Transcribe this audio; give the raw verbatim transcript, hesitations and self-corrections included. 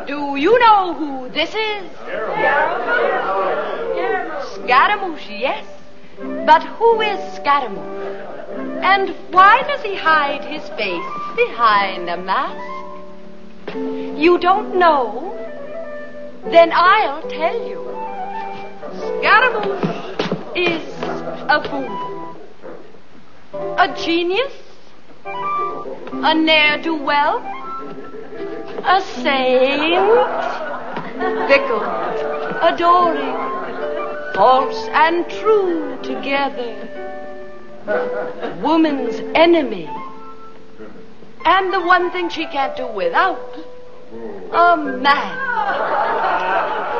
Do you know who this is? Scaramouche, yes. But who is Scaramouche? And why does he hide his face behind a mask? You don't know? Then I'll tell you. Scaramouche is a fool, a genius, a ne'er-do-well, a saint, fickle, adoring, false and true together, woman's enemy, and the one thing she can't do without, a man.